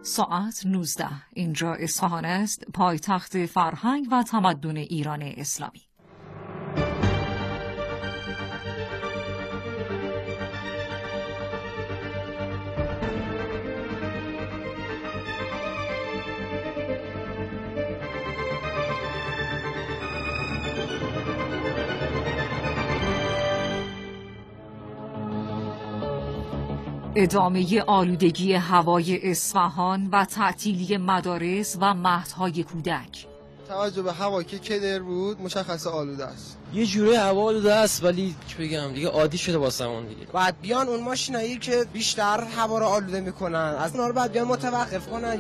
ساعت 19. اینجا اصفهان است، پایتخت فرهنگ و تمدن ایران اسلامی. ادامه آلودگی هوای اصفهان و تعطیلی مدارس و مهدهای کودک. توجه به هوا که کدر بود مشخص آلوده است. یه جوره هوا آلوده است ولی چه بگم دیگه عادی شده واسمون دیگه. بعد بیان اون ماشینایی که بیشتر هوا رو آلوده میکنن از اونها رو بعد بیان متوقف کنن.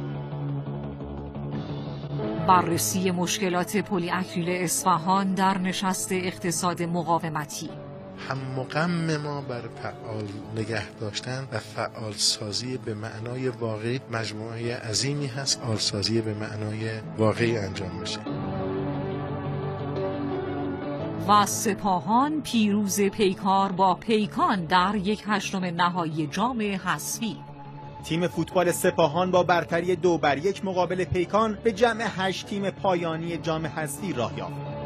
بررسی مشکلات پلی اکریل اصفهان در نشست اقتصاد مقاومتی. هم و غم ما بر فعال نگه داشتن و فعال سازی به معنای واقعی مجموعه عظیمی هست. فعال سازی به معنای واقعی انجام بشه. و سپاهان پیروز پیکار با پیکان در 1/8 نهایی جام حذفی. تیم فوتبال سپاهان با برتری 2-1 مقابل پیکان به جمع 8 تیم پایانی جام حذفی راه یافت.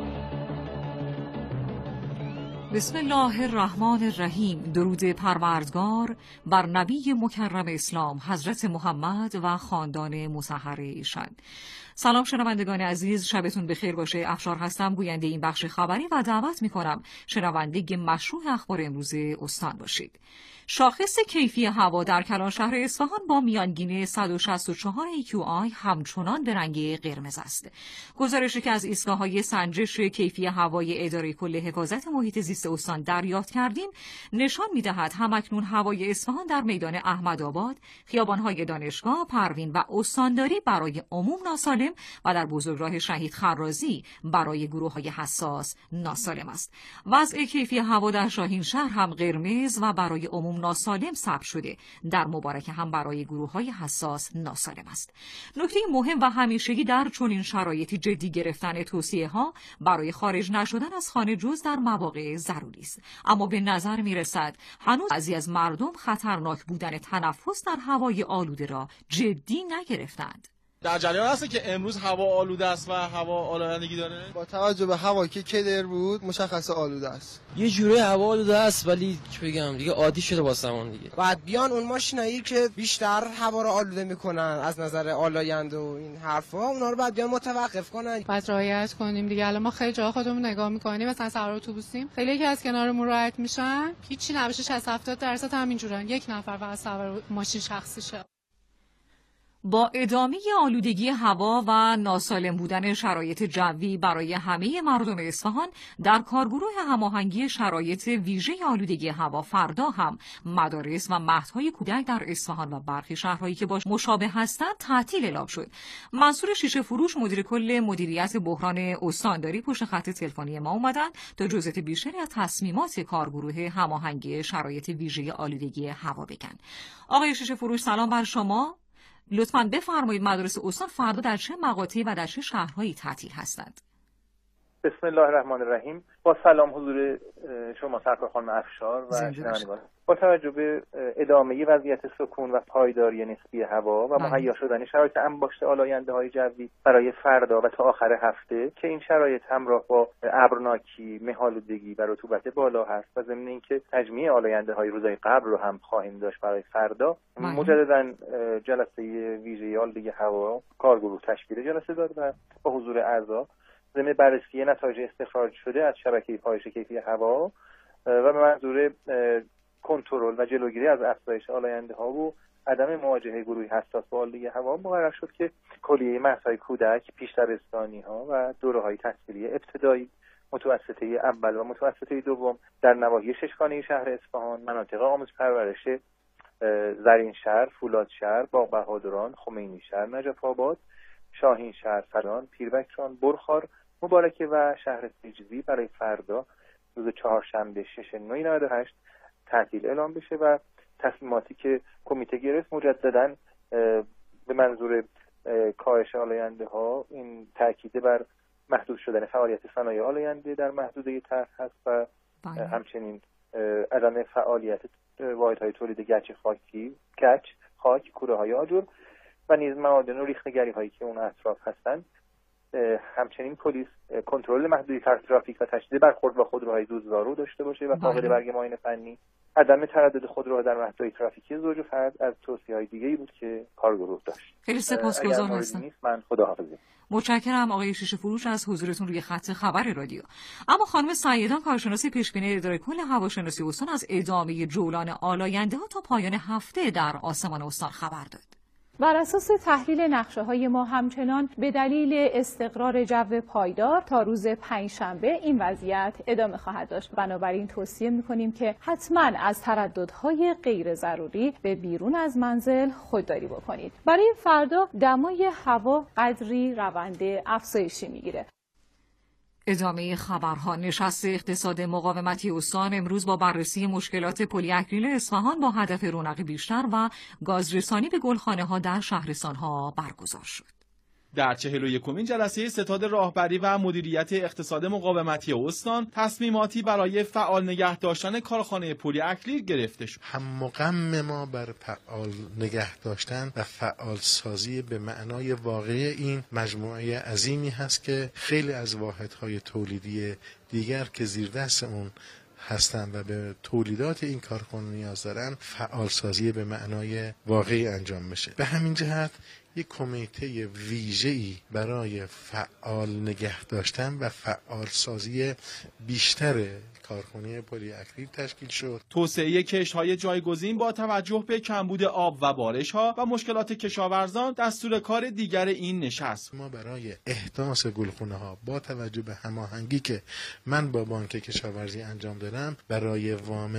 بسم الله الرحمن الرحیم. درود پروردگار بر نبی مکرم اسلام حضرت محمد و خاندان مطهر ایشان. سلام شنوندگان عزیز، شبتون بخیر باشه. افشار هستم، گوینده این بخش خبری و دعوت میکنم شنونده مشروع اخبار امروز استان باشید. شاخص کیفی هوا در کلانشهر اصفهان با میانگین 164 AQI همچنان به رنگ قرمز است. گزارشی که از ایستگاه‌های سنجش کیفی هوای اداره کل حفاظت محیط زیست استان دریافت کردیم نشان می‌دهد همکنون هوای اصفهان در میدان احمدآباد، خیابان‌های دانشگاه، پروین و استانداری برای عموم ناسالم و در بزرگراه شهید خرازی برای گروه‌های حساس ناسالم است. وضع کیفی هوا در شاهینشهر هم قرمز و برای عموم ناسالم ثبت شده. در مبارکه هم برای گروه‌های حساس ناسالم است. نکته مهم و همیشگی در چنین شرایطی جدی گرفتن توصیه‌ها برای خارج نشدن از خانه جز در مواقع ضروری است. اما به نظر می‌رسد هنوز بعضی از مردم خطرناک بودن تنفس در هوای آلوده را جدی نگرفتند. در جریان هست که امروز هوا آلوده است و هوا آلودگی داره. با توجه به هوا که کدر بود مشخص آلوده است. یه جوره هوا آلوده است ولی چه بگم دیگه عادی شده واسمون دیگه. بعد بیان اون ماشینایی که بیشتر هوا رو آلوده میکنن از نظر آلایند و این حرفا اونها رو بعد بیان متوقف کنن. بعد رعایت کنیم دیگه. الان ما خیلی جا خودمون نگاه میکنیم، مثلا سوار اتوبوسیم خیلی که از کنارمون رعایت میشن، هیچی نباشه 60-70% همینجورن، یک نفر فقط سوار ماشین شخصیشه. با ادامه آلودگی هوا و ناسالم بودن شرایط جوی برای همه مردم اصفهان، در کارگروه هماهنگی شرایط ویژه آلودگی هوا فردا هم مدارس و مهدهای کودک در اصفهان و برخی شهرهایی که باش مشابه هستند تعطیل اعلام شد. منصور شیشه فروش مدیر کل مدیریت بحران استانداری پشت خط تلفنی ما اومدن تا جزئیات بیشتری از تصمیمات کارگروه هماهنگی شرایط ویژه آلودگی هوا بگن. آقای شیشه فروش سلام بر شما. لطفاً بفرمایید مدارس استان فردا در چه مقاطعی و در چه شهرهایی تعطیل هستند؟ بسم الله الرحمن الرحیم. با سلام حضور شما سرکار خانم افشار و شنوندگان. با توجه به ادامه وضعیت سکون و پایداری نسبی هوا و مهیا شدن شرایط انباشت آلاینده‌های جوی برای فردا و تا آخر هفته که این شرایط همراه با ابرناکی، مه‌آلودگی و رطوبت بالا هست و ضمن اینکه تجمیع آلاینده‌های روزهای قبل رو هم خواهیم داشت برای فردا، مجدداً جلسه ویژه آلودگی هوا کارگروه تشکیل جلسه داد و با حضور اعضا ضمن بررسی نتایج استخراج شده از شبکه کاهش کیفی هوا و به منظور کنترل و جلوگیری از افزایش آلاینده‌ها و عدم مواجهه گروهی حساس با آلودگی هوا مقرر شد که کلیه مهدهای کودک، پیش‌دبستانی‌ها و دوره‌های تحصیلی ابتدایی، متوسطه اول و متوسطه دوم در نواحی ششگانه شهر اصفهان، مناطق آموزش پرورش زرینشهر، فولادشهر، باغ بهادران، خمینی شهر، نجف آباد، شاهین شهر، فلان، پیربکران، برخار، مبارکه و شهر سیجزی برای فردا روز چهارشنبه 6/9/98 تعطیل اعلام بشه و تصمیماتی که کمیته گرفت مجدداً به منظور کاهش آلاینده‌ها این تاکید بر محدود شدن فعالیت صنایع آلاینده در محدوده طرح هست و همچنین عدم فعالیت واحدهای تولید گچ خاک، کوره‌های آجر و نیز معادن و ریخته‌گری‌هایی که اون اطراف هستند. همچنین پلیس کنترل محدودی ترافیک و تشدید برخورد با خودروهای دزدزارو داشته باشه و فاقد برگ معاینه فنی. عدم تردد خودروها در محدودی ترافیکی زوج و فرد از توصیه‌های دیگه‌ای بود که کارگروه داشت. خیلی سپاسگزارم هستم. من خداحافظی. متشکرم آقای شیشه فروش از حضورتون روی خط خبر رادیو. اما خانم سیدان، کارشناس پیشبینی اداره کل هواشناسی استان، از ادامه جولان آلاینده‌ها تا پایان هفته در آسمان استان خبر داد. بر اساس تحلیل نقشه‌های ما همچنان به دلیل استقرار جو پایدار تا روز پنجشنبه این وضعیت ادامه خواهد داشت. بنابراین توصیه می‌کنیم که حتما از ترددهای غیر ضروری به بیرون از منزل خودداری بکنید. برای فردا دمای هوا قدری روند افزایشی می‌گیره. ادامه خبرها. نشست اقتصاد مقاومتی استان امروز با بررسی مشکلات پلی اکریل اصفهان با هدف رونق بیشتر و گازرسانی به گلخانه‌ها در شهرستان‌ها برگزار شد. در 41مین جلسه ستاد راهبری و مدیریت اقتصاد مقاومتی استان تصمیماتی برای فعال نگه داشتن کارخانه پلی اکریل گرفته شد. هم و غم ما بر فعال نگه داشتن و فعال سازی به معنای واقعی این مجموعه عظیمی هست که خیلی از واحدهای تولیدی دیگر که زیر دست اون هستن و به تولیدات این کارخانه نیاز دارن فعال سازی به معنای واقعی انجام بشه. به همین جهت یک کمیته ویژه‌ای برای فعال نگه داشتن و فعال سازی بیشتر کارخانه پلی اکریل تشکیل شد. توسعه کشت‌های جایگزین با توجه به کمبود آب و بارش‌ها و مشکلات کشاورزان دستور کار دیگر این نشست. ما برای احداث گلخانه‌ها با توجه به هماهنگی که من با بانک کشاورزی انجام دادم برای وام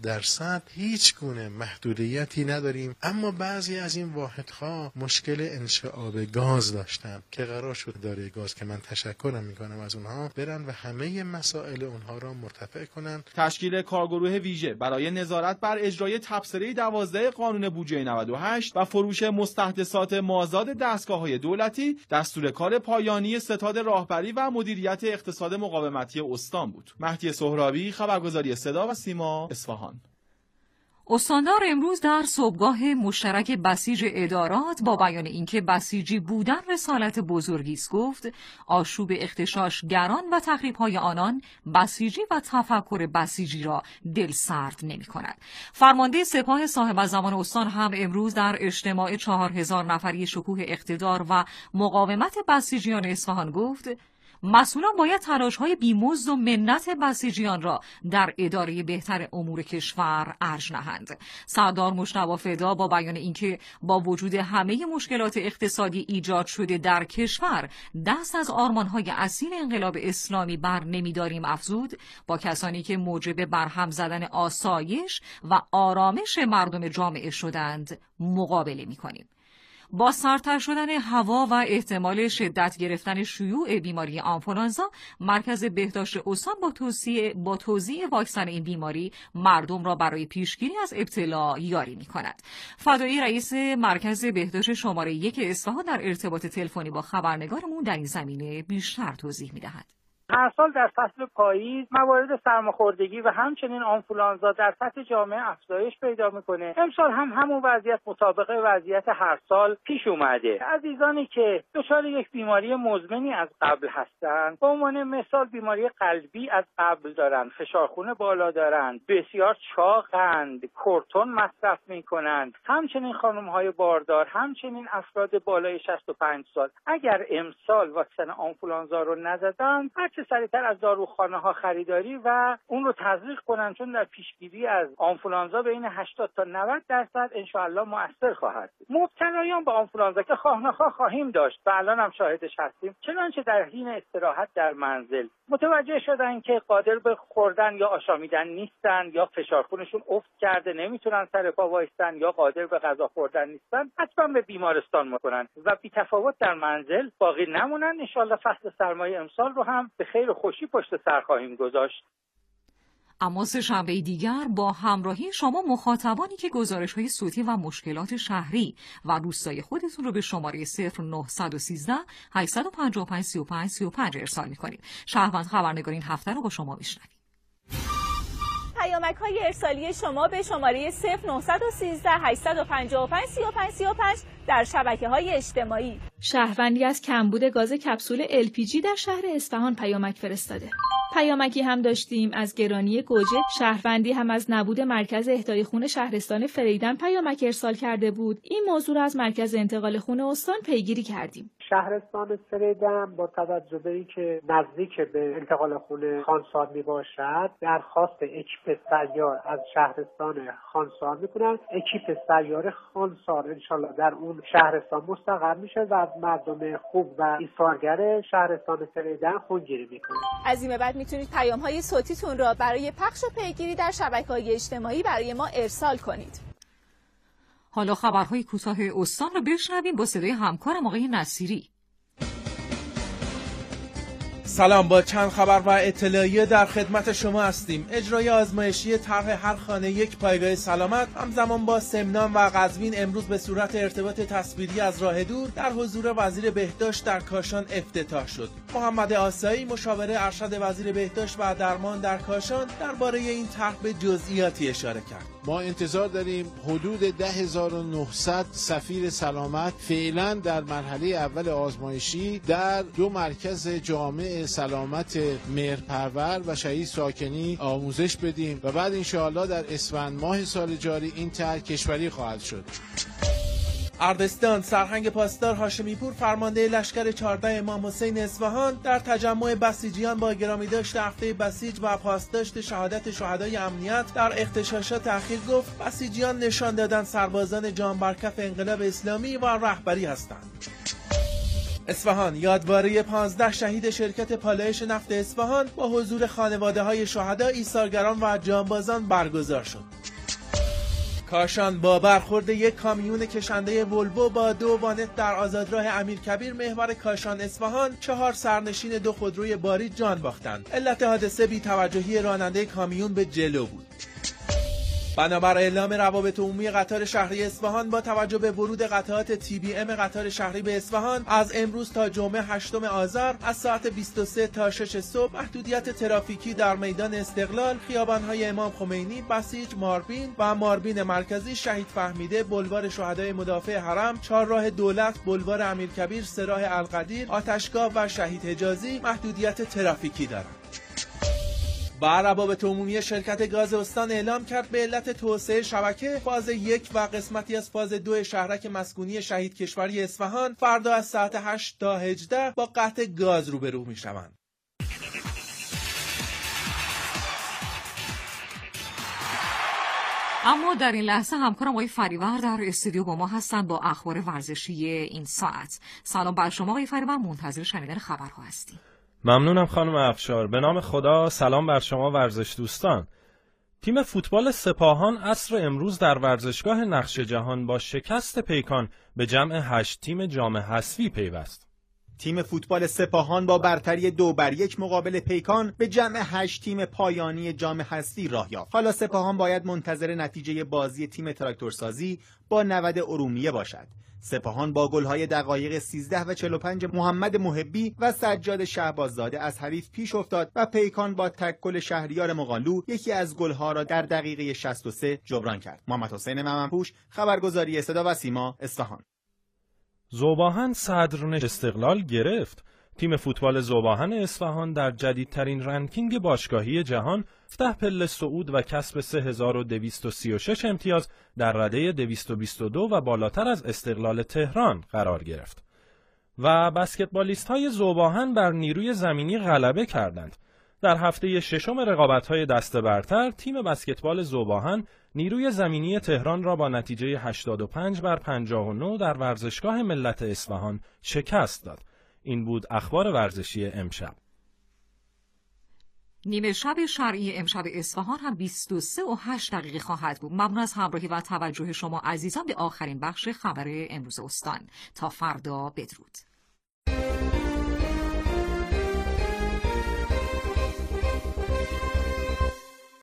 9% هیچ گونه محدودیتی نداریم، اما بعضی از این واحدها مشکل انشعاب گاز داشتن که قرار شد اداره گاز که من تشکرم میکنم از اونها برن و همه مسائل اونها را مرتفع کنن. تشکیل کارگروه ویژه برای نظارت بر اجرای تبصره 12 قانون بودجه 98 و فروش مستحدثات مازاد دستگاه‌های دولتی دستور کار پایانی ستاد راهبری و مدیریت اقتصاد مقاومتی استان بود. مهدی سهرابی، خبرگزاری صدا و سیما، اصفهان. استاندار امروز در صبحگاه مشترک بسیج ادارات با بیان اینکه بسیجی بودن رسالت بزرگی است گفت آشوب اغتشاشگران و تخریب‌های آنان بسیجی و تفکر بسیجی را دلسرد نمی‌کند. فرمانده سپاه صاحب الزمان استان هم امروز در اجتماع 4000 نفری شکوه اقتدار و مقاومت بسیجیان اصفهان گفت مسئولان باید تلاش‌های بی‌مزد و منت بسیجیان را در اداره بهتر امور کشور ارج نهند. سردار مجتبی فدا با بیان اینکه با وجود همه مشکلات اقتصادی ایجاد شده در کشور دست از آرمان‌های اصیل انقلاب اسلامی بر نمی‌داریم افزود با کسانی که موجب برهم زدن آسایش و آرامش مردم جامعه شدند مقابله می‌کنیم. با سردتر شدن هوا و احتمال شدت گرفتن شیوع بیماری آنفولانزا، مرکز بهداشت استان با توزیع واکسن این بیماری مردم را برای پیشگیری از ابتلا یاری می‌کند. فدایی رئیس مرکز بهداشت شماره 1 اصفهان در ارتباط تلفنی با خبرنگارمون در این زمینه بیشتر توضیح می‌دهد. هر سال در فصل پاییز موارد سرماخوردگی و همچنین آنفولانزا در سطح جامعه افزایش پیدا میکنه. امسال هم همون وضعیت مطابق وضعیت هر سال پیش اومده. عزیزانی که دچار یک بیماری مزمنی از قبل هستند، به عنوان مثال بیماری قلبی از قبل دارن، فشار خون بالا دارند، بسیار چاقند، کورتون مصرف میکنند، همچنین خانم‌های باردار، همچنین افراد بالای 65 سال اگر امسال واکسن آنفولانزا رو نزدن سریعتر از داروخانه‌ها خریداری و اون رو تزریق کنن، چون در پیشگیری از آنفولانزا بین 80 تا 90% انشاءالله مؤثر خواهد بود. مبتلایان به آنفولانزا که خواه نخواه خواهیم داشت و الان هم شاهدش هستیم، چنانچه در حین استراحت در منزل متوجه شدن که قادر به خوردن یا آشامیدن نیستن یا فشار خونشون افت کرده نمیتونن سر پا وایستن یا قادر به غذا خوردن نیستن، حتما به بیمارستان میکنن و بی تفاوت در منزل باقی نمونن. انشاءالله فصل سرمای امسال رو هم به خیر و خوشی پشت سر خواهیم گذاشت. اما سه‌شنبه دیگر با همراهی شما مخاطبانی که گزارش‌های صوتی و مشکلات شهری و روستایی خودتون رو به شماره 0913 855 35 35 ارسال می‌کنید. شهروند خبرنگار این هفته رو با شما میشنویم. پیامک‌های ارسالی شما به شماره 0913 855 3535 در شبکه‌های اجتماعی. شهروندی از کمبود گاز کپسول LPG در شهر اصفهان پیامک فرستاده. پیامکی هم داشتیم از گرانی گوجه. شهروندی هم از نبود مرکز اهدای خون شهرستان فریدن پیامک ارسال کرده بود. این موضوع را از مرکز انتقال خون استان پیگیری کردیم. شهرستان فریدن با توجه به اینکه نزدیک به انتقال خون خانسار می باشد درخواست اکیپ سیار از شهرستان خانسار میکنن. اکیپ سیار خانسار انشالله در اون شهرستان مستقر میشه و از مردم خوب و ایثارگر شهرستان فریدن خونگیری میکنه. از این به بعد میتونید پیام‌های صوتیتون را برای پخش و پیگیری در شبکه‌های اجتماعی برای ما ارسال کنید. حالا خبرهای کوتاه استان رو بشنویم با صدای همکارم آقای نصیری. سلام، با چند خبر و اطلاعیه در خدمت شما هستیم. اجرای آزمایشی طرح هر خانه یک پایگاه سلامت همزمان با سمنان و قزوین امروز به صورت ارتباط تصویری از راه دور در حضور وزیر بهداشت در کاشان افتتاح شد. محمد آسایی مشاور ارشد وزیر بهداشت و درمان در کاشان درباره این طرح به جزئیاتی اشاره کرد. ما انتظار داریم حدود 10900 سفیر سلامت فعلا در مرحله اول آزمایشی در 2 مرکز جامع سلامت مهرپرور و شهید ساکنی آموزش بدیم و بعد انشاءالله در اسفند ماه سال جاری این طرح کشوری خواهد شد. اردستان سرهنگ پاسدار هاشمی پور فرمانده لشکر 14 امام حسین اصفهان در تجمع بسیجیان با گرامیداشت هفته بسیج و پاسداشت شهادت شهدای امنیت در اغتشاشات اخیر گفت بسیجیان نشان دادن سربازان جان برکف انقلاب اسلامی و رهبری هستند. اصفهان یادواری 15 شهید شرکت پالایش نفت اصفهان با حضور خانواده‌های شهدا، ایثارگران و جانبازان برگزار شد. کاشان با برخورد یک کامیون کشنده ولوو با 2 وانت در آزادراه امیرکبیر محور کاشان اصفهان 4 سرنشین 2 خودروی باری جان باختند. علت حادثه بی‌توجهی راننده کامیون به جلو بود. بنابر اعلام روابط عمومی قطار شهری اصفهان با توجه به ورود قطعات TBM قطار شهری به اصفهان از امروز تا جمعه 8 آذر از ساعت 23 تا 6 صبح محدودیت ترافیکی در میدان استقلال، خیابان‌های امام خمینی، بسیج، ماربین و ماربین مرکزی، شهید فهمیده، بلوار شهدای مدافع حرم، چهارراه دولت، بلوار امیرکبیر، سراح القدیر، آتشگاه و شهید حجازی محدودیت ترافیکی دارند. و روابط عمومی شرکت گاز استان اعلام کرد به علت توسعه شبکه فاز 1 و قسمتی از فاز 2 شهرک مسکونی شهید کشوری اصفهان فردا از ساعت 8 تا 18 با قطع گاز روبرو می‌شوند. اما در این لحظه همکارم آقای فریور در استودیو با ما هستند با اخبار ورزشی این ساعت. سلام بر شما آقای فریور، منتظر شنیدن خبرها هستیم. ممنونم خانم افشار. به نام خدا سلام بر شما ورزش دوستان. تیم فوتبال سپاهان عصر امروز در ورزشگاه نقش جهان با شکست پیکان به جمع 8 تیم جام حذفی پیوست. تیم فوتبال سپاهان با برتری 2-1 مقابل پیکان به جمع 8 تیم پایانی جام حذفی راه یافت. حالا سپاهان باید منتظر نتیجه بازی تیم تراکتورسازی با 90 ارومیه باشد. سپاهان با گل‌های دقایق 13 و 45 محمد محبی و سجاد شهباززاده از حریف پیش افتاد و پیکان با تک گل شهریار مقالو یکی از گل‌ها را در دقیقه 63 جبران کرد. محمد حسین ممنپوش، خبرگزاری صدا و سیما، اصفهان. ذوباهن صدرنشین استقلال گرفت. تیم فوتبال ذوباهن اصفهان در جدیدترین رنکینگ باشگاهی جهان 17 پله صعود و کسب 3236 امتیاز در رده 222 و بالاتر از استقلال تهران قرار گرفت. و بسکتبالیست‌های ذوباهن بر نیروی زمینی غلبه کردند. در هفته ششم رقابت‌های دسته برتر تیم بسکتبال ذوباهن نیروی زمینی تهران را با نتیجه 85-59 در ورزشگاه ملت اصفهان شکست داد. این بود اخبار ورزشی امشب. نیمه شب شرعی امشب اصفهان هم 23:08 خواهد بود. ممنون از همراهی و توجه شما عزیزان به آخرین بخش خبر امروز استان. تا فردا بدرود.